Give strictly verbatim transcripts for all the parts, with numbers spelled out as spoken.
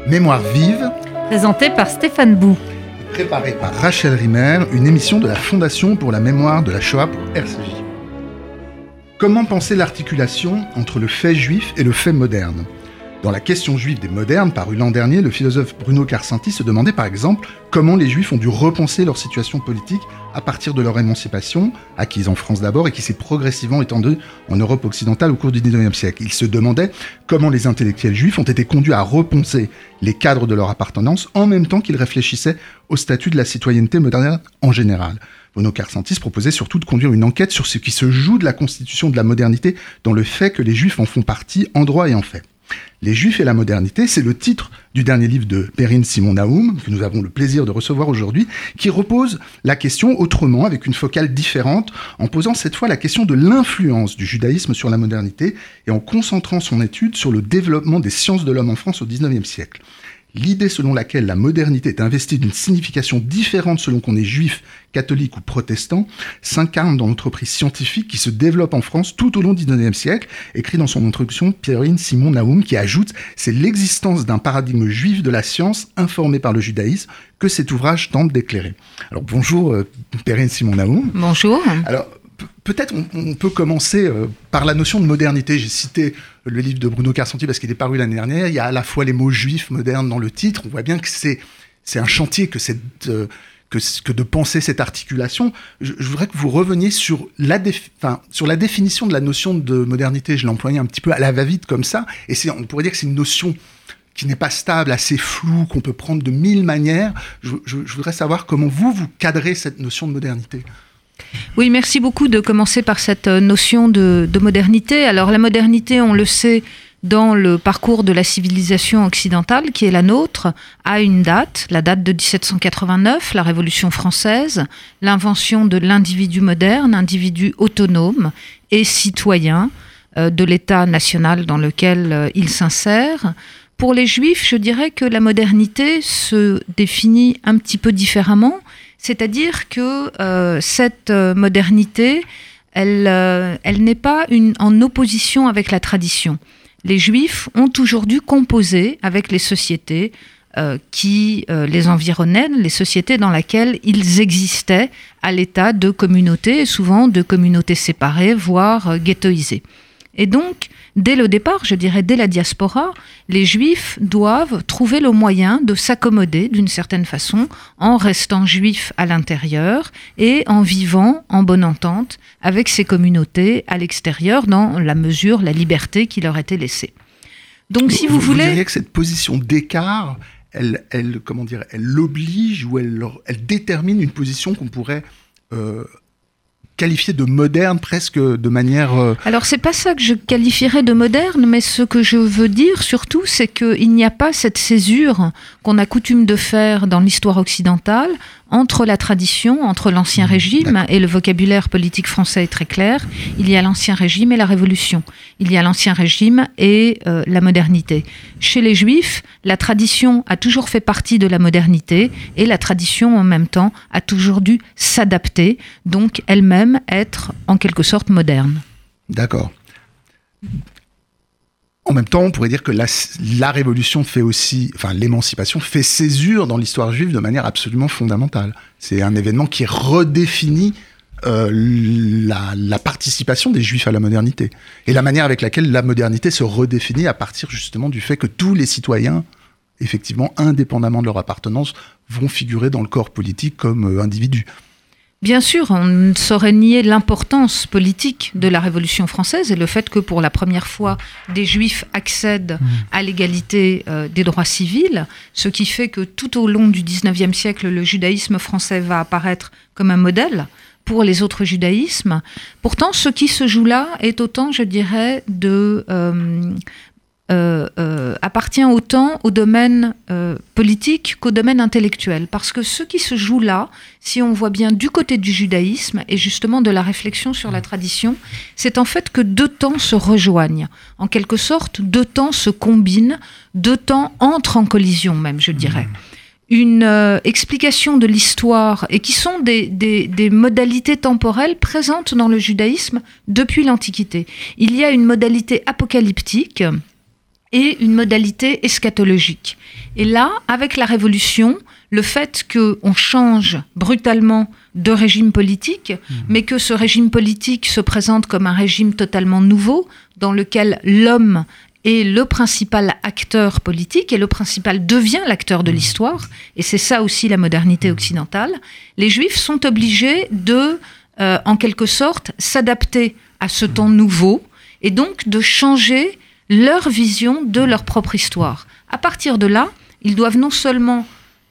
Mémoire vive, présenté par Stéphane Bou. Préparée par Rachel Rimmer, une émission de la Fondation pour la mémoire de la Shoah pour R C J. Comment penser l'articulation entre le fait juif et le fait moderne ? Dans La question juive des modernes, paru l'an dernier, le philosophe Bruno Karsenty se demandait par exemple comment les juifs ont dû repenser leur situation politique à partir de leur émancipation, acquise en France d'abord et qui s'est progressivement étendue en Europe occidentale au cours du dix-neuvième siècle. Il se demandait comment les intellectuels juifs ont été conduits à repenser les cadres de leur appartenance en même temps qu'ils réfléchissaient au statut de la citoyenneté moderne en général. Bruno Karsenty proposait surtout de conduire une enquête sur ce qui se joue de la constitution de la modernité dans le fait que les juifs en font partie en droit et en fait. Les Juifs et la modernité, c'est le titre du dernier livre de Perrine Simon-Naoum, que nous avons le plaisir de recevoir aujourd'hui, qui repose la question autrement, avec une focale différente, en posant cette fois la question de l'influence du judaïsme sur la modernité et en concentrant son étude sur le développement des sciences de l'homme en France au dix-neuvième siècle. L'idée selon laquelle la modernité est investie d'une signification différente selon qu'on est juif, catholique ou protestant, s'incarne dans l'entreprise scientifique qui se développe en France tout au long du dix-neuvième siècle, écrit dans son introduction Perrine Simon-Naoum, qui ajoute « C'est l'existence d'un paradigme juif de la science informé par le judaïsme que cet ouvrage tente d'éclairer. » Alors bonjour euh, Perrine Simon-Naoum. Bonjour. Alors peut-être on, on peut commencer euh, par la notion de modernité. J'ai cité le livre de Bruno Karsenty parce qu'il est paru l'année dernière. Il y a à la fois les mots juifs, modernes dans le titre. On voit bien que c'est, c'est un chantier que, c'est, euh, que, que de penser cette articulation. Je, je voudrais que vous reveniez sur la, défi- enfin, sur la définition de la notion de modernité. Je l'ai employée un petit peu à la va-vite comme ça. Et c'est, on pourrait dire que c'est une notion qui n'est pas stable, assez floue, qu'on peut prendre de mille manières. Je, je, je voudrais savoir comment vous, vous cadrez cette notion de modernité. Oui, merci beaucoup de commencer par cette notion de, de modernité. Alors la modernité, on le sait, dans le parcours de la civilisation occidentale, qui est la nôtre, a une date, la date de dix-sept cent quatre-vingt-neuf, la Révolution française, l'invention de l'individu moderne, individu autonome et citoyen euh, de l'État national dans lequel euh, il s'insère. Pour les Juifs, je dirais que la modernité se définit un petit peu différemment. C'est-à-dire que euh, cette euh, modernité, elle, euh, elle n'est pas une, en opposition avec la tradition. Les Juifs ont toujours dû composer avec les sociétés euh, qui euh, les environnaient, les sociétés dans lesquelles ils existaient à l'état de communautés, souvent de communautés séparées, voire euh, ghettoisées. Et donc, dès le départ, je dirais dès la diaspora, les Juifs doivent trouver le moyen de s'accommoder d'une certaine façon en restant juifs à l'intérieur et en vivant en bonne entente avec ces communautés à l'extérieur dans la mesure, la liberté qui leur était laissée. Donc, si vous, vous voulez... Vous diriez que cette position d'écart, elle, elle, comment dire, elle l'oblige ou elle, elle détermine une position qu'on pourrait... Euh, qualifié de moderne presque de manière... Euh... Alors c'est pas ça que je qualifierais de moderne, mais ce que je veux dire surtout, c'est qu'il n'y a pas cette césure qu'on a coutume de faire dans l'histoire occidentale entre la tradition, entre l'Ancien Régime, D'accord. et le vocabulaire politique français est très clair, il y a l'Ancien Régime et la Révolution. Il y a l'Ancien Régime et euh, la modernité. Chez les Juifs, la tradition a toujours fait partie de la modernité et la tradition, en même temps, a toujours dû s'adapter, donc elle-même être, en quelque sorte, moderne. D'accord. En même temps, on pourrait dire que la, la révolution fait aussi, enfin l'émancipation fait césure dans l'histoire juive de manière absolument fondamentale. C'est un événement qui redéfinit euh, la, la participation des Juifs à la modernité et la manière avec laquelle la modernité se redéfinit à partir justement du fait que tous les citoyens, effectivement, indépendamment de leur appartenance, vont figurer dans le corps politique comme euh, individus. Bien sûr, on ne saurait nier l'importance politique de la Révolution française et le fait que pour la première fois, des Juifs accèdent mmh. à l'égalité euh, des droits civils, ce qui fait que tout au long du dix-neuvième siècle, le judaïsme français va apparaître comme un modèle pour les autres judaïsmes. Pourtant, ce qui se joue là est autant, je dirais, de... Euh, Euh, euh, appartient autant au domaine euh, politique qu'au domaine intellectuel. Parce que ce qui se joue là, si on voit bien du côté du judaïsme et justement de la réflexion sur la tradition, c'est en fait que deux temps se rejoignent. En quelque sorte, deux temps se combinent, deux temps entrent en collision même, je dirais. Une euh, explication de l'histoire et qui sont des, des, des modalités temporelles présentes dans le judaïsme depuis l'Antiquité. Il y a une modalité apocalyptique et une modalité eschatologique. Et là, avec la Révolution, le fait qu'on change brutalement de régime politique, mmh. mais que ce régime politique se présente comme un régime totalement nouveau, dans lequel l'homme est le principal acteur politique, et le principal devient l'acteur de l'histoire, et c'est ça aussi la modernité occidentale, les Juifs sont obligés de, euh, en quelque sorte, s'adapter à ce temps nouveau, et donc de changer leur vision de leur propre histoire. À partir de là, ils doivent non seulement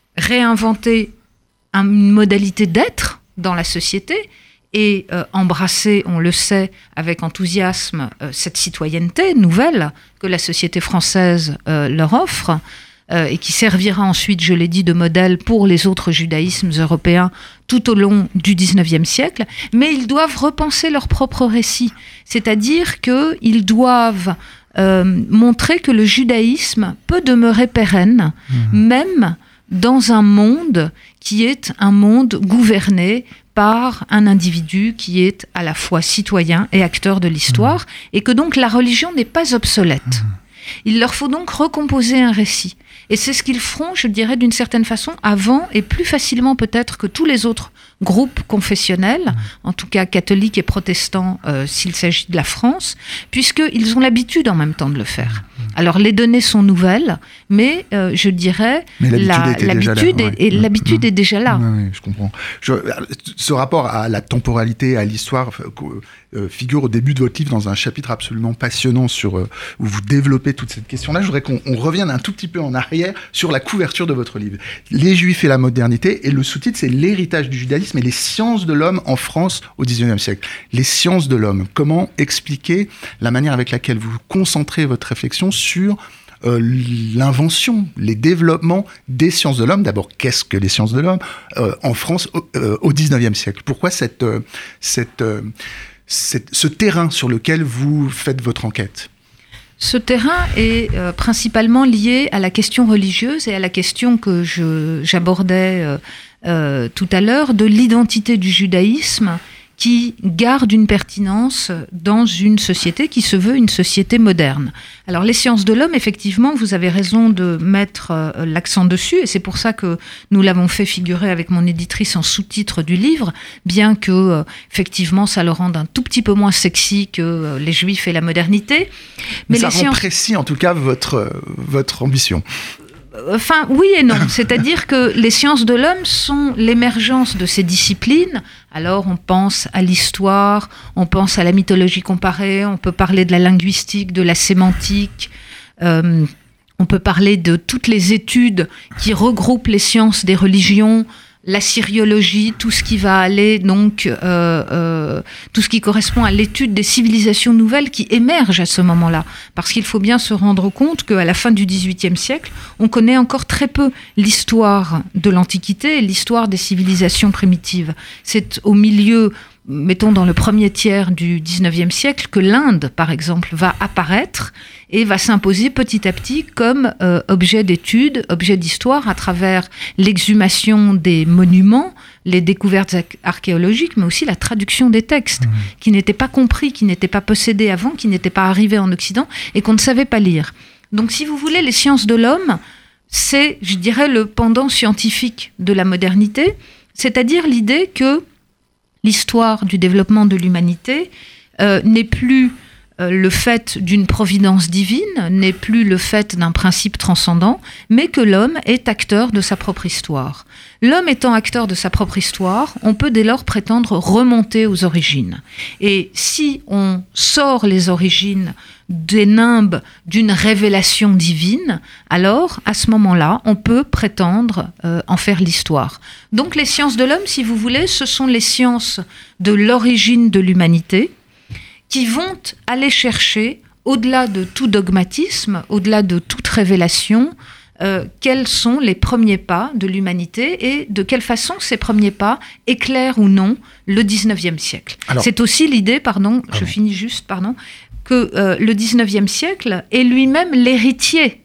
réinventer une modalité d'être dans la société et euh, embrasser, on le sait, avec enthousiasme, euh, cette citoyenneté nouvelle que la société française euh, leur offre euh, et qui servira ensuite, je l'ai dit, de modèle pour les autres judaïsmes européens tout au long du dix-neuvième siècle, mais ils doivent repenser leur propre récit, c'est-à-dire qu'ils doivent euh, montrer que le judaïsme peut demeurer pérenne, mmh. même dans un monde qui est un monde gouverné par un individu qui est à la fois citoyen et acteur de l'histoire, mmh. et que donc la religion n'est pas obsolète. Mmh. Il leur faut donc recomposer un récit. Et c'est ce qu'ils feront, je dirais, d'une certaine façon, avant et plus facilement peut-être que tous les autres groupes confessionnels, mmh. en tout cas catholiques et protestants, euh, s'il s'agit de la France, puisqu'ils ont l'habitude en même temps de le faire. Mmh. Alors les données sont nouvelles, mais euh, je dirais mais l'habitude, la, l'habitude, est, ouais. et, et mmh. l'habitude mmh. est déjà là. Oui, oui, je comprends. Je, ce rapport à la temporalité, à l'histoire, euh, figure au début de votre livre dans un chapitre absolument passionnant sur, euh, où vous développez toute cette question-là. Je voudrais qu'on on revienne un tout petit peu en arrière sur la couverture de votre livre. Les Juifs et la modernité, et le sous-titre, c'est l'héritage du judaïsme et les sciences de l'homme en France au dix-neuvième siècle. Les sciences de l'homme. Comment expliquer la manière avec laquelle vous concentrez votre réflexion sur euh, l'invention, les développements des sciences de l'homme. D'abord, qu'est-ce que les sciences de l'homme euh, en France au, euh, au dix-neuvième siècle? Pourquoi cette, euh, cette, euh, cette, ce terrain sur lequel vous faites votre enquête? Ce terrain est euh, principalement lié à la question religieuse et à la question que je, j'abordais euh, euh, tout à l'heure de l'identité du judaïsme qui garde une pertinence dans une société qui se veut une société moderne. Alors les sciences de l'homme, effectivement, vous avez raison de mettre euh, l'accent dessus, et c'est pour ça que nous l'avons fait figurer avec mon éditrice en sous-titre du livre, bien que, euh, effectivement, ça le rende un tout petit peu moins sexy que euh, les Juifs et la modernité. Mais, Mais ça rend sciences... précis, en tout cas, votre, euh, votre ambition. Enfin, oui et non. C'est-à-dire que les sciences de l'homme sont l'émergence de ces disciplines. Alors, on pense à l'histoire, on pense à la mythologie comparée, on peut parler de la linguistique, de la sémantique, euh, on peut parler de toutes les études qui regroupent les sciences des religions, la syriologie, tout ce qui va aller, donc, euh, euh, tout ce qui correspond à l'étude des civilisations nouvelles qui émergent à ce moment-là. Parce qu'il faut bien se rendre compte qu'à la fin du dix-huitième siècle, on connaît encore très peu l'histoire de l'Antiquité et l'histoire des civilisations primitives. C'est au milieu, mettons dans le premier tiers du dix-neuvième siècle, que l'Inde, par exemple, va apparaître et va s'imposer petit à petit comme euh, objet d'étude, objet d'histoire, à travers l'exhumation des monuments, les découvertes archéologiques, mais aussi la traduction des textes, mmh. qui n'étaient pas compris, qui n'étaient pas possédés avant, qui n'étaient pas arrivés en Occident et qu'on ne savait pas lire. Donc, si vous voulez, les sciences de l'homme, c'est, je dirais, le pendant scientifique de la modernité, c'est-à-dire l'idée que l'histoire du développement de l'humanité euh, n'est plus euh, le fait d'une providence divine, n'est plus le fait d'un principe transcendant, mais que l'homme est acteur de sa propre histoire. L'homme étant acteur de sa propre histoire, on peut dès lors prétendre remonter aux origines. Et si on sort les origines des nimbes d'une révélation divine, alors, à ce moment-là, on peut prétendre euh, en faire l'histoire. Donc, les sciences de l'homme, si vous voulez, ce sont les sciences de l'origine de l'humanité qui vont aller chercher, au-delà de tout dogmatisme, au-delà de toute révélation, euh, quels sont les premiers pas de l'humanité et de quelle façon ces premiers pas éclairent ou non le dix-neuvième siècle. Alors, c'est aussi l'idée, pardon, pardon, je finis juste, pardon, que euh, le dix-neuvième siècle est lui-même l'héritier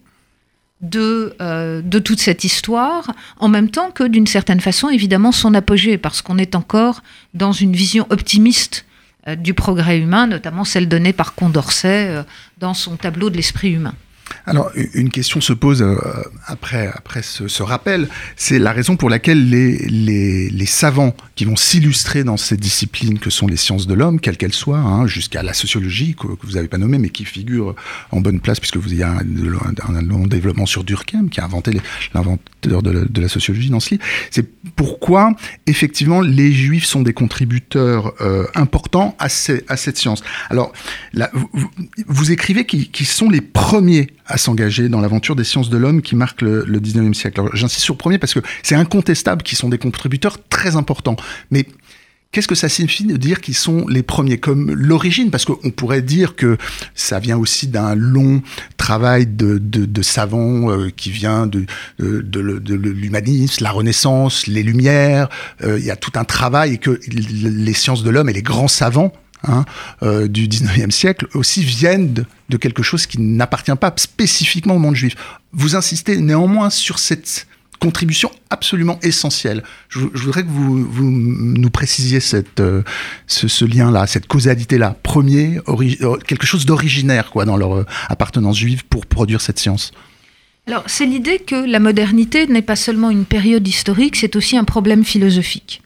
de, euh, de toute cette histoire, en même temps que, d'une certaine façon, évidemment, son apogée, parce qu'on est encore dans une vision optimiste euh, du progrès humain, notamment celle donnée par Condorcet euh, dans son tableau de l'esprit humain. Alors, une question se pose euh, après, après ce, ce rappel, c'est la raison pour laquelle les, les, les savants qui vont s'illustrer dans ces disciplines que sont les sciences de l'homme, quelles qu'elles soient, hein, jusqu'à la sociologie, que, que vous n'avez pas nommée, mais qui figure en bonne place, puisque vous avez un, un, un long développement sur Durkheim, qui a inventé les, l'inventeur de la, de la sociologie dans ce livre, c'est pourquoi, effectivement, les Juifs sont des contributeurs euh, importants à, ces, à cette science. Alors, là, vous, vous écrivez qu'ils, qu'ils sont les premiers à s'engager dans l'aventure des sciences de l'homme qui marque le, le dix-neuvième siècle. Alors, j'insiste sur le premier parce que c'est incontestable qu'ils sont des contributeurs très importants. Mais qu'est-ce que ça signifie de dire qu'ils sont les premiers comme l'origine? Parce qu'on pourrait dire que ça vient aussi d'un long travail de, de, de savants euh, qui vient de, de, de, de l'humanisme, la Renaissance, les Lumières. Euh, il y a tout un travail et que les sciences de l'homme et les grands savants Hein, euh, du dix-neuvième siècle aussi viennent de, de quelque chose qui n'appartient pas spécifiquement au monde juif. Vous insistez néanmoins sur cette contribution absolument essentielle. Je, je voudrais que vous, vous nous précisiez cette, euh, ce, ce lien-là, cette causalité-là. Premier, ori- quelque chose d'originaire quoi, dans leur euh, appartenance juive pour produire cette science. Alors, c'est l'idée que la modernité n'est pas seulement une période historique, c'est aussi un problème philosophique.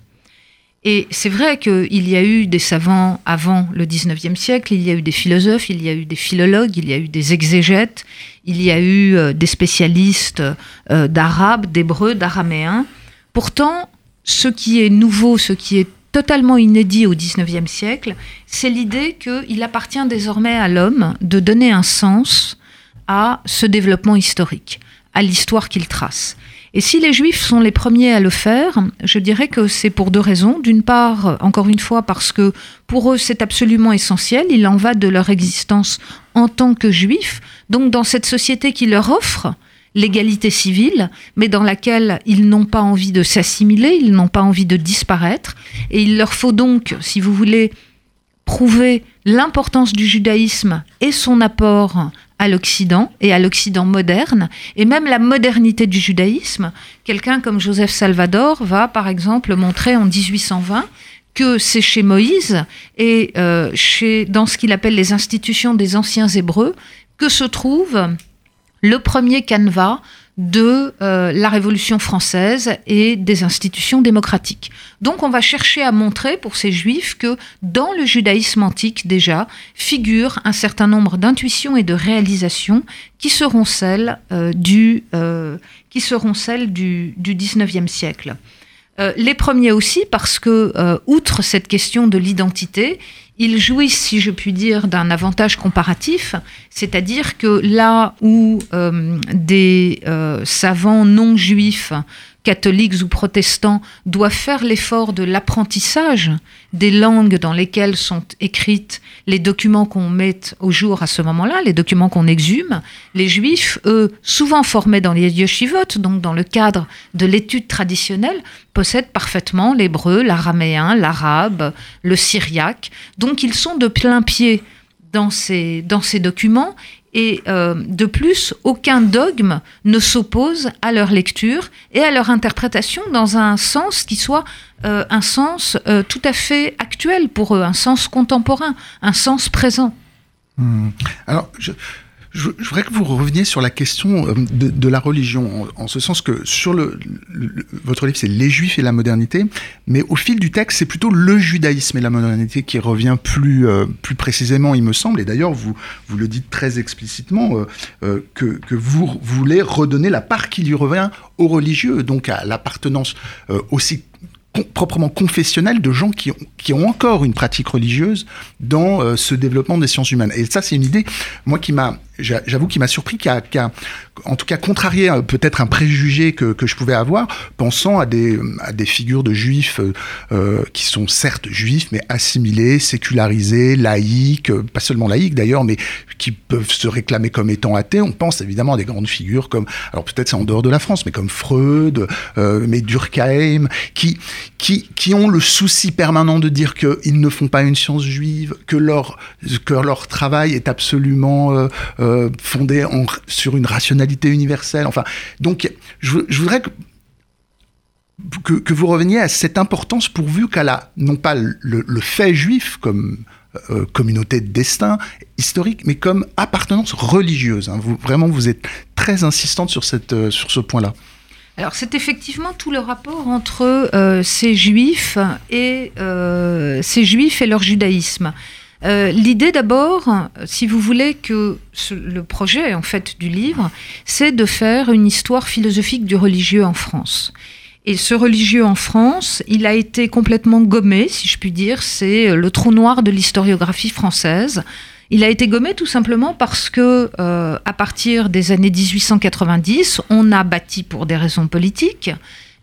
Et c'est vrai qu'il y a eu des savants avant le dix-neuvième siècle, il y a eu des philosophes, il y a eu des philologues, il y a eu des exégètes, il y a eu euh, des spécialistes euh, d'arabe, d'hébreu, d'araméen. Pourtant, ce qui est nouveau, ce qui est totalement inédit au dix-neuvième siècle, c'est l'idée qu'il appartient désormais à l'homme de donner un sens à ce développement historique, à l'histoire qu'il trace. Et si les Juifs sont les premiers à le faire, je dirais que c'est pour deux raisons. D'une part, encore une fois, parce que pour eux, c'est absolument essentiel. Il en va de leur existence en tant que Juifs. Donc, dans cette société qui leur offre l'égalité civile, mais dans laquelle ils n'ont pas envie de s'assimiler, ils n'ont pas envie de disparaître. Et il leur faut donc, si vous voulez, prouver l'importance du judaïsme et son apport à l'Occident et à l'Occident moderne, et même la modernité du judaïsme. Quelqu'un comme Joseph Salvador va, par exemple, montrer en dix-huit cent vingt que c'est chez Moïse et euh, chez, dans ce qu'il appelle les institutions des anciens Hébreux que se trouve le premier canevas de euh, la Révolution française et des institutions démocratiques. Donc on va chercher à montrer pour ces Juifs que dans le judaïsme antique déjà figure un certain nombre d'intuitions et de réalisations qui seront celles euh, du euh, qui seront celles du, du dix-neuvième siècle. Euh, les premiers aussi parce que euh, outre cette question de l'identité, ils jouissent, si je puis dire, d'un avantage comparatif, c'est-à-dire que là où euh, des euh, savants non juifs, catholiques ou protestants, doivent faire l'effort de l'apprentissage des langues dans lesquelles sont écrites les documents qu'on met au jour à ce moment-là, les documents qu'on exhume, les Juifs, eux, souvent formés dans les yeshivot, donc dans le cadre de l'étude traditionnelle, possèdent parfaitement l'hébreu, l'araméen, l'arabe, le syriaque. Donc ils sont de plein pied dans ces, dans ces documents. Et euh, de plus, aucun dogme ne s'oppose à leur lecture et à leur interprétation dans un sens qui soit euh, un sens euh, tout à fait actuel pour eux, un sens contemporain, un sens présent. Mmh. Alors, je, je, je voudrais que vous reveniez sur la question de, de la religion, en, en ce sens que sur le, le, votre livre, c'est les Juifs et la modernité, mais au fil du texte, c'est plutôt le judaïsme et la modernité qui revient plus, euh, plus précisément, il me semble, et d'ailleurs, vous, vous le dites très explicitement, euh, euh, que, que vous voulez redonner la part qui lui revient aux religieux, donc à l'appartenance euh, aussi Com- proprement confessionnelle de gens qui ont, qui ont encore une pratique religieuse dans euh, ce développement des sciences humaines. Et ça, c'est une idée, moi, qui m'a, j'avoue, qui m'a surpris, qui a, qui a en tout cas contrarié euh, peut-être un préjugé que, que je pouvais avoir, pensant à des, à des figures de juifs euh, qui sont certes juifs, mais assimilés, sécularisés, laïcs, euh, pas seulement laïcs d'ailleurs, mais qui peuvent se réclamer comme étant athées. On pense évidemment à des grandes figures comme, alors peut-être c'est en dehors de la France, mais comme Freud, euh, mais Durkheim, qui Qui, qui ont le souci permanent de dire qu'ils ne font pas une science juive, que leur, que leur travail est absolument euh, euh, fondé en, sur une rationalité universelle. Enfin, donc, je, je voudrais que, que, que vous reveniez à cette importance pourvu qu'à la, non pas le, le fait juif comme euh, communauté de destin historique, mais comme appartenance religieuse. Hein. Vous, vraiment, vous êtes très insistante sur, cette, euh, sur ce point-là. Alors, c'est effectivement tout le rapport entre euh, ces juifs et euh, ces juifs et leur judaïsme. Euh, l'idée d'abord, si vous voulez, que ce, le projet en fait du livre, c'est de faire une histoire philosophique du religieux en France. Et ce religieux en France, il a été complètement gommé, si je puis dire, c'est le trou noir de l'historiographie française. Il a été gommé tout simplement parce que, euh, à partir des années dix-huit cent quatre-vingt-dix, on a bâti pour des raisons politiques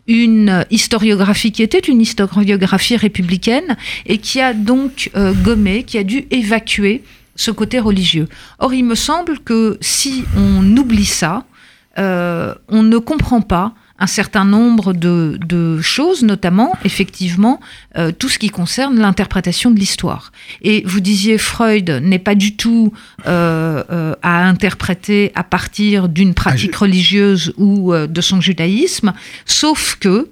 une historiographie qui était une historiographie républicaine et qui a donc euh, gommé, qui a dû évacuer ce côté religieux. Or, il me semble que si on oublie ça, euh, on ne comprend pas un certain nombre de, de choses, notamment, effectivement, euh, tout ce qui concerne l'interprétation de l'histoire. Et vous disiez, Freud n'est pas du tout euh, euh, à interpréter à partir d'une pratique ah, je... religieuse ou euh, de son judaïsme, sauf que,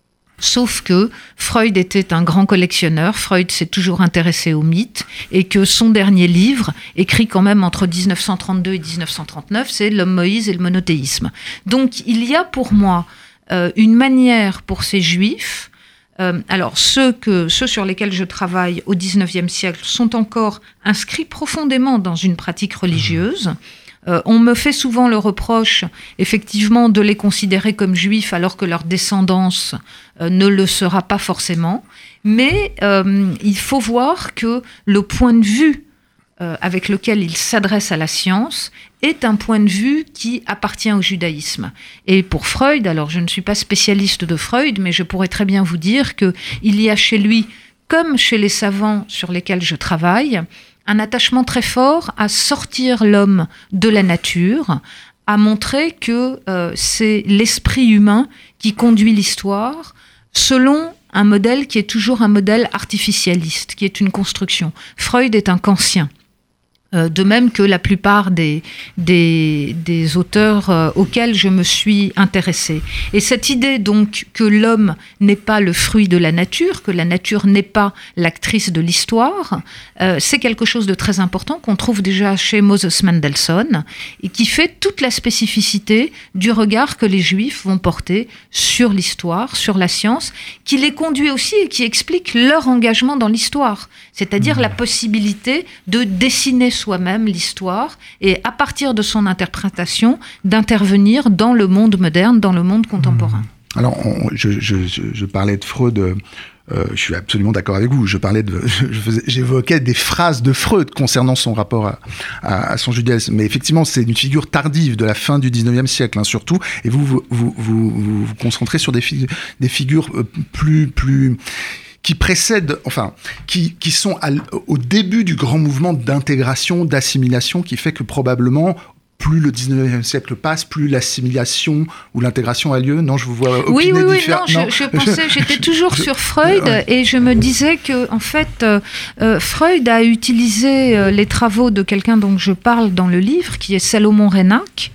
sauf que Freud était un grand collectionneur, Freud s'est toujours intéressé aux mythes, et que son dernier livre, écrit quand même entre dix-neuf cent trente-deux et dix-neuf cent trente-neuf, c'est L'homme Moïse et le monothéisme. Donc il y a pour moi euh, une manière pour ces juifs, euh, alors ceux, que, ceux sur lesquels je travaille au dix-neuvième siècle sont encore inscrits profondément dans une pratique religieuse. Euh, on me fait souvent le reproche, effectivement, de les considérer comme juifs alors que leur descendance euh, ne le sera pas forcément. Mais euh, il faut voir que le point de vue euh, avec lequel ils s'adressent à la science est un point de vue qui appartient au judaïsme. Et pour Freud, alors je ne suis pas spécialiste de Freud, mais je pourrais très bien vous dire qu'il y a chez lui, comme chez les savants sur lesquels je travaille, un attachement très fort à sortir l'homme de la nature, à montrer que euh, c'est l'esprit humain qui conduit l'histoire selon un modèle qui est toujours un modèle artificialiste, qui est une construction. Freud est un kantien. Euh, de même que la plupart des, des, des auteurs euh, auxquels je me suis intéressée. Et cette idée donc que l'homme n'est pas le fruit de la nature, que la nature n'est pas l'actrice de l'histoire, euh, c'est quelque chose de très important qu'on trouve déjà chez Moses Mendelssohn et qui fait toute la spécificité du regard que les Juifs vont porter sur l'histoire, sur la science, qui les conduit aussi et qui explique leur engagement dans l'histoire, c'est-à-dire mmh. la possibilité de dessiner soi-même l'histoire et à partir de son interprétation d'intervenir dans le monde moderne, dans le monde contemporain. Alors, on, je, je, je parlais de Freud, euh, je suis absolument d'accord avec vous, je parlais de, je faisais, j'évoquais des phrases de Freud concernant son rapport à, à, à son judaïsme, mais effectivement c'est une figure tardive de la fin du dix-neuvième siècle, hein, surtout, et vous vous, vous, vous, vous vous concentrez sur des, fi- des figures plus... plus qui précèdent, enfin, qui, qui sont à, au début du grand mouvement d'intégration, d'assimilation, qui fait que probablement, plus le dix-neuvième siècle passe, plus l'assimilation ou l'intégration a lieu. Non, je vous vois opiner oui, oui, oui, différemment. Non, je, je pensais, j'étais toujours je, sur Freud, ouais. Et je me disais que, en fait, euh, Freud a utilisé euh, les travaux de quelqu'un dont je parle dans le livre, qui est Salomon Reinach,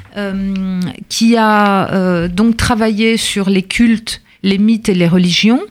euh, qui a euh, donc travaillé sur les cultes, les mythes et les religions,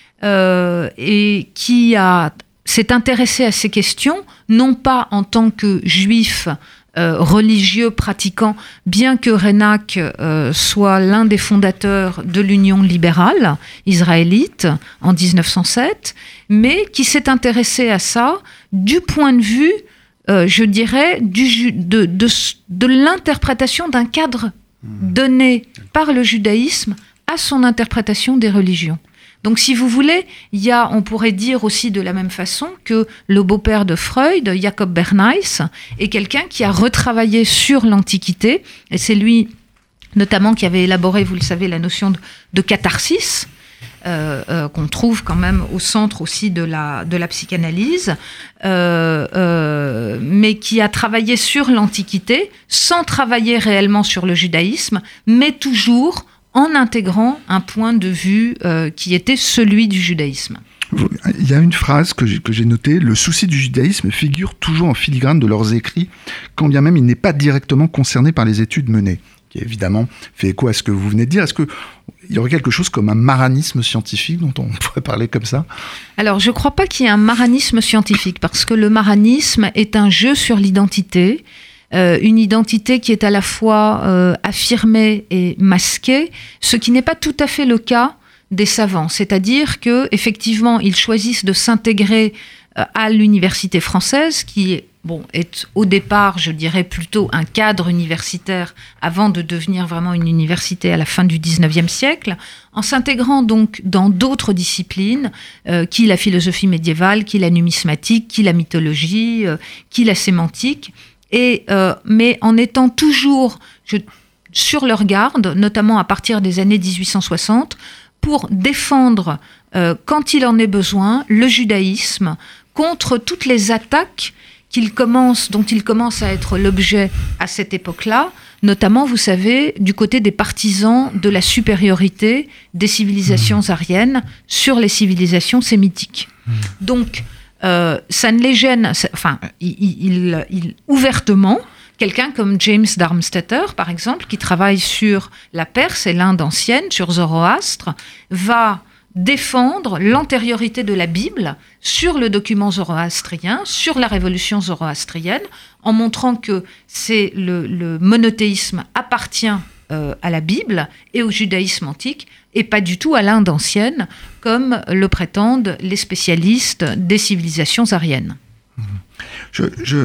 Euh, et qui a, s'est intéressé à ces questions, non pas en tant que juif euh, religieux pratiquant, bien que Reinach euh, soit l'un des fondateurs de l'Union libérale israélite en dix-neuf cent sept, mais qui s'est intéressé à ça du point de vue, euh, je dirais, du, de, de, de l'interprétation d'un cadre donné par le judaïsme à son interprétation des religions. Donc, si vous voulez, il y a, on pourrait dire aussi de la même façon que le beau-père de Freud, Jacob Bernays, est quelqu'un qui a retravaillé sur l'Antiquité, et c'est lui, notamment, qui avait élaboré, vous le savez, la notion de, de catharsis, euh, euh, qu'on trouve quand même au centre aussi de la, de la psychanalyse, euh, euh, mais qui a travaillé sur l'Antiquité, sans travailler réellement sur le judaïsme, mais toujours en intégrant un point de vue euh, qui était celui du judaïsme. Il y a une phrase que j'ai, que j'ai notée, le souci du judaïsme figure toujours en filigrane de leurs écrits, quand bien même il n'est pas directement concerné par les études menées, qui évidemment fait écho à ce que vous venez de dire. Est-ce qu'il il y aurait quelque chose comme un maranisme scientifique dont on pourrait parler comme ça? Alors, je ne crois pas qu'il y ait un maranisme scientifique, parce que le maranisme est un jeu sur l'identité, euh, une identité qui est à la fois euh, affirmée et masquée, ce qui n'est pas tout à fait le cas des savants. C'est-à-dire qu'effectivement, ils choisissent de s'intégrer euh, à l'université française, qui est Bon, est au départ, je dirais, plutôt un cadre universitaire avant de devenir vraiment une université à la fin du dix-neuvième siècle, en s'intégrant donc dans d'autres disciplines, euh, qui la philosophie médiévale, qui la numismatique, qui la mythologie, euh, qui la sémantique, et, euh, mais en étant toujours je, sur leur garde, notamment à partir des années dix-huit cent soixante, pour défendre, euh, quand il en est besoin, le judaïsme contre toutes les attaques qu'il commence, dont il commence à être l'objet à cette époque-là, notamment, vous savez, du côté des partisans de la supériorité des civilisations ariennes sur les civilisations sémitiques. Mmh. Donc, euh, ça ne les gêne, ça, enfin, il, il, il, ouvertement, quelqu'un comme James Darmstaedter, par exemple, qui travaille sur la Perse et l'Inde ancienne, sur Zoroastre, va défendre l'antériorité de la Bible sur le document zoroastrien, sur la révolution zoroastrienne, en montrant que c'est le, le monothéisme appartient euh, à la Bible et au judaïsme antique, et pas du tout à l'Inde ancienne, comme le prétendent les spécialistes des civilisations ariennes. Je, je,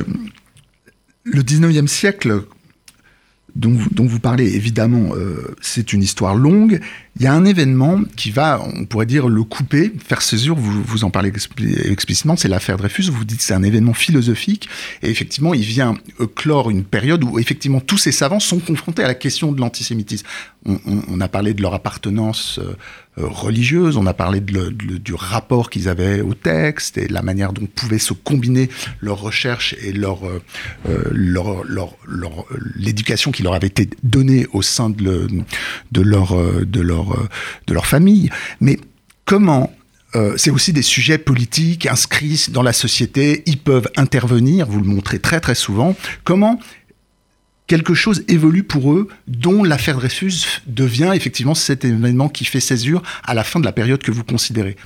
le dix-neuvième siècle, dont vous, dont vous parlez, évidemment, euh, c'est une histoire longue. Il y a un événement qui va, on pourrait dire, le couper, faire césure, vous, vous en parlez expli- explicitement, c'est l'affaire Dreyfus, vous dites que c'est un événement philosophique, et effectivement, il vient euh, clore une période où, effectivement, tous ces savants sont confrontés à la question de l'antisémitisme. On, on, on a parlé de leur appartenance euh, religieuse, on a parlé de le, de, du rapport qu'ils avaient au texte, et la manière dont pouvaient se combiner leurs recherches et leur, euh, leur, leur, leur, l'éducation qui leur avait été donnée au sein de, le, de leur... De leur de leur famille, mais comment, euh, c'est aussi des sujets politiques inscrits dans la société, ils peuvent intervenir, vous le montrez très très souvent, comment quelque chose évolue pour eux, dont l'affaire Dreyfus devient effectivement cet événement qui fait césure à la fin de la période que vous considérez.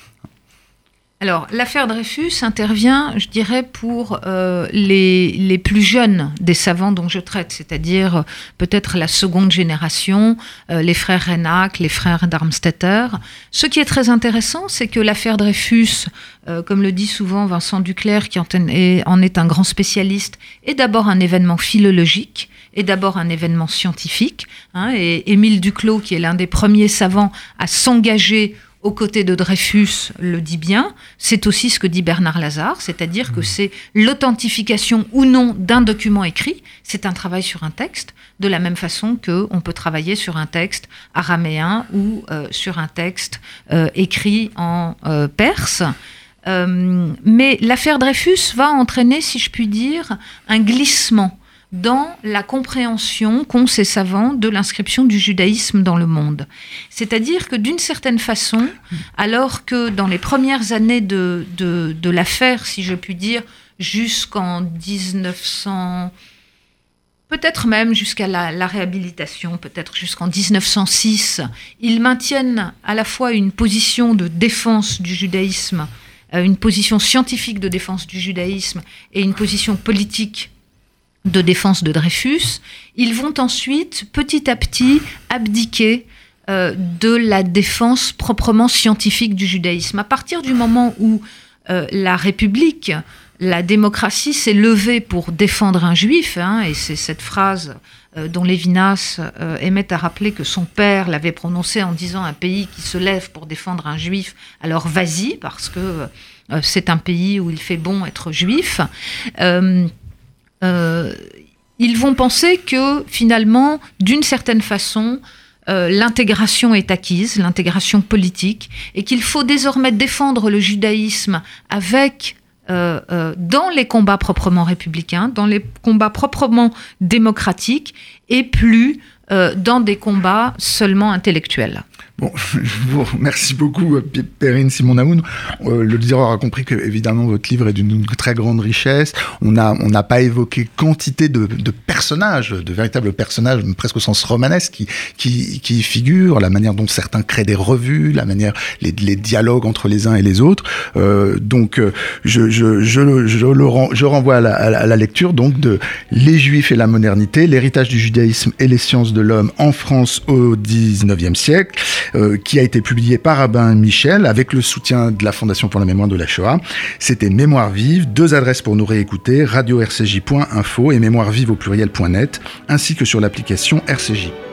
Alors, l'affaire Dreyfus intervient, je dirais, pour euh, les, les plus jeunes des savants dont je traite, c'est-à-dire euh, peut-être la seconde génération, euh, les frères Reinach, les frères Darmstaedter. Ce qui est très intéressant, c'est que l'affaire Dreyfus, euh, comme le dit souvent Vincent Duclerc, qui en est, en est un grand spécialiste, est d'abord un événement philologique, est d'abord un événement scientifique. Hein, et Émile Duclos, qui est l'un des premiers savants à s'engager aux côtés de Dreyfus, le dit bien, c'est aussi ce que dit Bernard Lazare, c'est-à-dire que c'est l'authentification ou non d'un document écrit, c'est un travail sur un texte, de la même façon qu'on peut travailler sur un texte araméen ou euh, sur un texte euh, écrit en euh, perse. Euh, mais l'affaire Dreyfus va entraîner, si je puis dire, un glissement dans la compréhension qu'ont ces savants de l'inscription du judaïsme dans le monde. C'est-à-dire que d'une certaine façon, alors que dans les premières années de, de, de l'affaire, si je puis dire, jusqu'en dix-neuf cents, peut-être même jusqu'à la, la réhabilitation, peut-être jusqu'en dix-neuf cent six, ils maintiennent à la fois une position de défense du judaïsme, une position scientifique de défense du judaïsme et une position politique de défense de Dreyfus, ils vont ensuite, petit à petit, abdiquer euh, de la défense proprement scientifique du judaïsme. À partir du moment où euh, la République, la démocratie s'est levée pour défendre un juif, hein, et c'est cette phrase euh, dont Lévinas euh, aimait à rappeler que son père l'avait prononcée en disant « un pays qui se lève pour défendre un juif, alors vas-y, parce que euh, c'est un pays où il fait bon être juif euh, ». Euh, ils vont penser que finalement, d'une certaine façon, euh, l'intégration est acquise, l'intégration politique, et qu'il faut désormais défendre le judaïsme avec, euh, euh, dans les combats proprement républicains, dans les combats proprement démocratiques, et plus euh, dans des combats seulement intellectuels. Bon, je vous remercie beaucoup, Perrine Simon-Naoun. Euh, L'auditeur aura compris que, évidemment, votre livre est d'une très grande richesse. On n'a on n'a pas évoqué quantité de, de personnages, de véritables personnages, presque au sens romanesque, qui, qui, qui figurent, la manière dont certains créent des revues, la manière, les, les dialogues entre les uns et les autres. Euh, donc, je, je, je, je, le ren, je renvoie à la, à la lecture donc de Les Juifs et la modernité, l'héritage du judaïsme et les sciences de l'homme en France au dix-neuvième siècle. Euh, qui a été publié par Rabin Michel avec le soutien de la Fondation pour la mémoire de la Shoah. C'était Mémoire vive, deux adresses pour nous réécouter, radio r c j point info et mémoire vive au pluriel point net, ainsi que sur l'application R C J.